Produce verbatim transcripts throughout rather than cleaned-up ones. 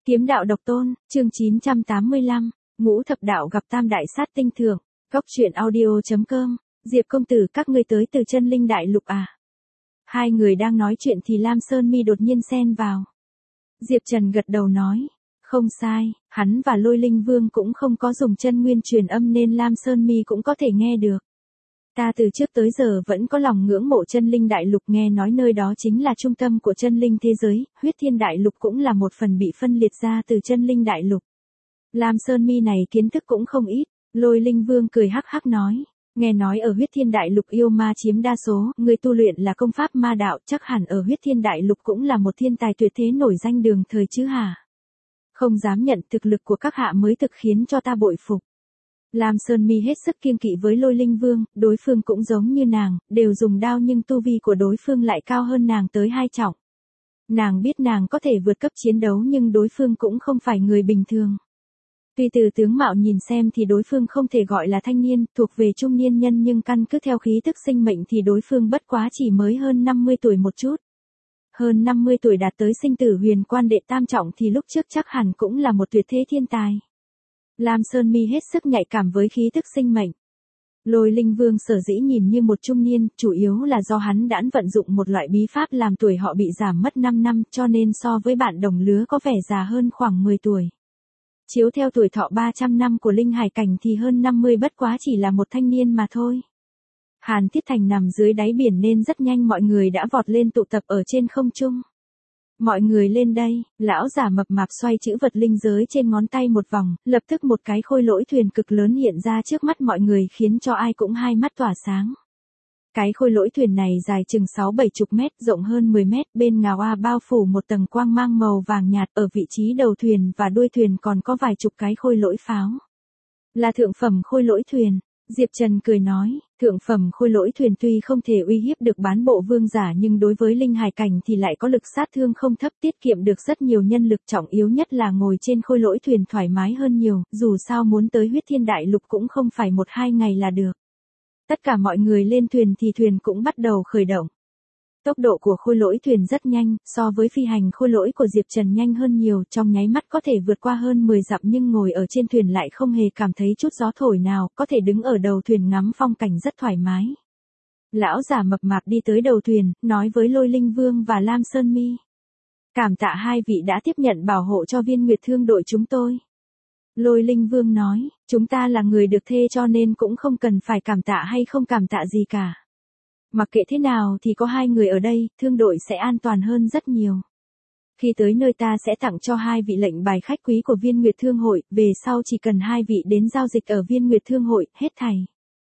Kiếm đạo độc tôn, chương chín trăm tám mươi lăm, ngũ thập đạo gặp tam đại sát tinh thượng, góc truyện audio.com, Diệp công tử các ngươi tới từ chân linh đại lục à. Hai người đang nói chuyện thì Lam Sơn Mi đột nhiên xen vào. Diệp Trần gật đầu nói, không sai, hắn và Lôi Linh Vương cũng không có dùng chân nguyên truyền âm nên Lam Sơn Mi cũng có thể nghe được. Ta từ trước tới giờ vẫn có lòng ngưỡng mộ chân linh đại lục, nghe nói nơi đó chính là trung tâm của chân linh thế giới, huyết thiên đại lục cũng là một phần bị phân liệt ra từ chân linh đại lục. Lam Sơn Mi này kiến thức cũng không ít, Lôi Linh Vương cười hắc hắc nói, nghe nói ở huyết thiên đại lục yêu ma chiếm đa số, người tu luyện là công pháp ma đạo, chắc hẳn ở huyết thiên đại lục cũng là một thiên tài tuyệt thế nổi danh đường thời chứ hả? Không dám nhận, thực lực của các hạ mới thực khiến cho ta bội phục. Lam Sơn Mi hết sức kiêng kỵ với Lôi Linh Vương, đối phương cũng giống như nàng, đều dùng đao nhưng tu vi của đối phương lại cao hơn nàng tới hai trọng. Nàng biết nàng có thể vượt cấp chiến đấu nhưng đối phương cũng không phải người bình thường. Tuy từ tướng mạo nhìn xem thì đối phương không thể gọi là thanh niên, thuộc về trung niên nhân, nhưng căn cứ theo khí tức sinh mệnh thì đối phương bất quá chỉ mới hơn năm mươi tuổi một chút. Hơn năm mươi tuổi đạt tới sinh tử huyền quan đệ tam trọng thì lúc trước chắc hẳn cũng là một tuyệt thế thiên tài. Lam Sơn Mi hết sức nhạy cảm với khí tức sinh mệnh. Lôi Linh Vương sở dĩ nhìn như một trung niên, chủ yếu là do hắn đã vận dụng một loại bí pháp làm tuổi họ bị giảm mất năm năm, cho nên so với bạn đồng lứa có vẻ già hơn khoảng mười tuổi. Chiếu theo tuổi thọ ba trăm năm của Linh Hải cảnh thì hơn năm mươi bất quá chỉ là một thanh niên mà thôi. Hàn Thiết Thành nằm dưới đáy biển nên rất nhanh mọi người đã vọt lên tụ tập ở trên không trung. Mọi người lên đây, lão giả mập mạp xoay chữ vật linh giới trên ngón tay một vòng, lập tức một cái khôi lỗi thuyền cực lớn hiện ra trước mắt mọi người khiến cho ai cũng hai mắt tỏa sáng. Cái khôi lỗi thuyền này dài chừng sáu bảy chục mét, rộng hơn mười mét, bên ngào a bao phủ một tầng quang mang màu vàng nhạt, ở vị trí đầu thuyền và đuôi thuyền còn có vài chục cái khôi lỗi pháo. Là thượng phẩm khôi lỗi thuyền. Diệp Trần cười nói, thượng phẩm khôi lỗi thuyền tuy không thể uy hiếp được bán bộ vương giả nhưng đối với linh hải cảnh thì lại có lực sát thương không thấp, tiết kiệm được rất nhiều nhân lực, trọng yếu nhất là ngồi trên khôi lỗi thuyền thoải mái hơn nhiều, dù sao muốn tới huyết thiên đại lục cũng không phải một hai ngày là được. Tất cả mọi người lên thuyền thì thuyền cũng bắt đầu khởi động. Tốc độ của khôi lỗi thuyền rất nhanh, so với phi hành khôi lỗi của Diệp Trần nhanh hơn nhiều, trong nháy mắt có thể vượt qua hơn mười dặm, nhưng ngồi ở trên thuyền lại không hề cảm thấy chút gió thổi nào, có thể đứng ở đầu thuyền ngắm phong cảnh rất thoải mái. Lão giả mập mạp đi tới đầu thuyền, nói với Lôi Linh Vương và Lam Sơn Mi. Cảm tạ hai vị đã tiếp nhận bảo hộ cho Viên Nguyệt Thương đội chúng tôi. Lôi Linh Vương nói, chúng ta là người được thuê cho nên cũng không cần phải cảm tạ hay không cảm tạ gì cả. Mặc kệ thế nào thì có hai người ở đây, thương đội sẽ an toàn hơn rất nhiều. Khi tới nơi ta sẽ tặng cho hai vị lệnh bài khách quý của Viên Nguyệt Thương hội, về sau chỉ cần hai vị đến giao dịch ở Viên Nguyệt Thương hội, hết thảy.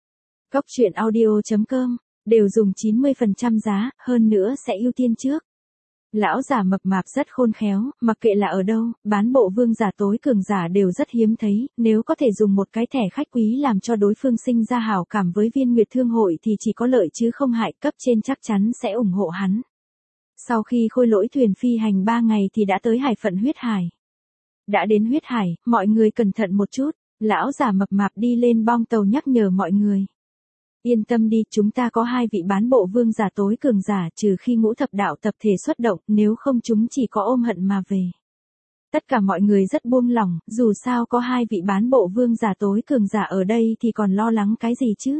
Góc truyện audio.com, đều dùng chín mươi phần trăm giá, hơn nữa sẽ ưu tiên trước. Lão giả mập mạp rất khôn khéo, mặc kệ là ở đâu, bán bộ vương giả tối cường giả đều rất hiếm thấy, nếu có thể dùng một cái thẻ khách quý làm cho đối phương sinh ra hảo cảm với Viên Nguyệt Thương hội thì chỉ có lợi chứ không hại, cấp trên chắc chắn sẽ ủng hộ hắn. Sau khi khôi lỗi thuyền phi hành ba ngày thì đã tới hải phận huyết hải. Đã đến huyết hải, mọi người cẩn thận một chút, lão giả mập mạp đi lên bong tàu nhắc nhở mọi người. Yên tâm đi, chúng ta có hai vị bán bộ vương giả tối cường giả, trừ khi ngũ thập đạo tập thể xuất động, nếu không chúng chỉ có ôm hận mà về. Tất cả mọi người rất buông lỏng, dù sao có hai vị bán bộ vương giả tối cường giả ở đây thì còn lo lắng cái gì chứ?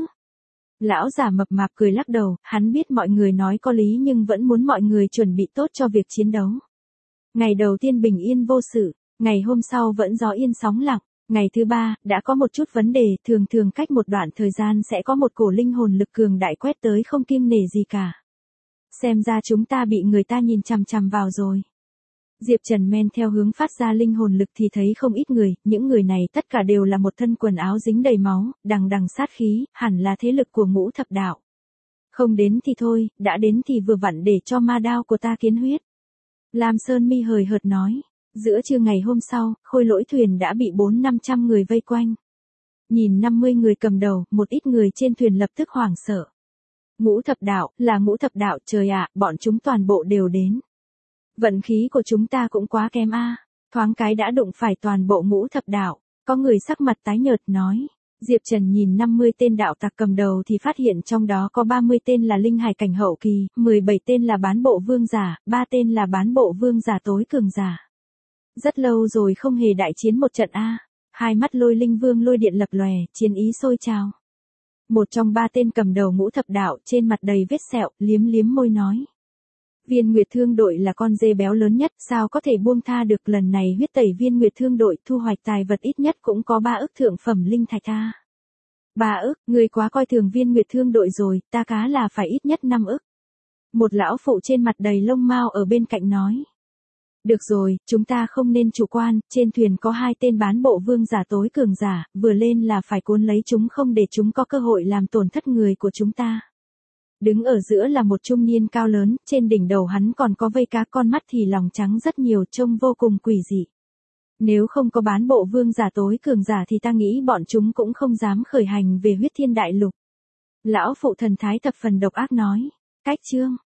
Lão giả mập mạp cười lắc đầu, hắn biết mọi người nói có lý nhưng vẫn muốn mọi người chuẩn bị tốt cho việc chiến đấu. Ngày đầu tiên bình yên vô sự, ngày hôm sau vẫn gió yên sóng lặng. Ngày thứ ba, đã có một chút vấn đề, thường thường cách một đoạn thời gian sẽ có một cổ linh hồn lực cường đại quét tới không kiêng nể gì cả. Xem ra chúng ta bị người ta nhìn chằm chằm vào rồi. Diệp Trần men theo hướng phát ra linh hồn lực thì thấy không ít người, những người này tất cả đều là một thân quần áo dính đầy máu, đằng đằng sát khí, hẳn là thế lực của ngũ thập đạo. Không đến thì thôi, đã đến thì vừa vặn để cho ma đao của ta kiến huyết. Lam Sơn Mi hời hợt nói. Giữa trưa ngày hôm sau, khôi lỗi thuyền đã bị bốn năm trăm người vây quanh. Nhìn năm mươi người cầm đầu, một ít người trên thuyền lập tức hoảng sợ. Ngũ thập đạo, là ngũ thập đạo, trời ạ, bọn chúng toàn bộ đều đến. Vận khí của chúng ta cũng quá kém a, thoáng cái đã đụng phải toàn bộ ngũ thập đạo, có người sắc mặt tái nhợt nói. Diệp Trần nhìn năm mươi tên đạo tặc cầm đầu thì phát hiện trong đó có ba mươi tên là linh hải cảnh hậu kỳ, mười bảy tên là bán bộ vương giả, ba tên là bán bộ vương giả tối cường giả. Rất lâu rồi không hề đại chiến một trận a. Hai mắt Lôi Linh Vương lôi điện lập lòe, chiến ý sôi trào. Một trong ba tên cầm đầu Ngũ Thập Đạo trên mặt đầy vết sẹo, liếm liếm môi nói. Viên Nguyệt Thương đội là con dê béo lớn nhất, sao có thể buông tha được, lần này huyết tẩy Viên Nguyệt Thương đội thu hoạch tài vật ít nhất cũng có ba ức thượng phẩm linh thạch a. Ba ức, người quá coi thường Viên Nguyệt Thương đội rồi, ta cá là phải ít nhất năm ức. Một lão phụ trên mặt đầy lông mao ở bên cạnh nói. Được rồi, chúng ta không nên chủ quan, trên thuyền có hai tên bán bộ vương giả tối cường giả, vừa lên là phải cuốn lấy chúng không để chúng có cơ hội làm tổn thất người của chúng ta. Đứng ở giữa là một trung niên cao lớn, trên đỉnh đầu hắn còn có vây cá, con mắt thì lòng trắng rất nhiều, trông vô cùng quỷ dị. Nếu không có bán bộ vương giả tối cường giả thì ta nghĩ bọn chúng cũng không dám khởi hành về huyết thiên đại lục. Lão phụ thần thái thập phần độc ác nói. Cách chương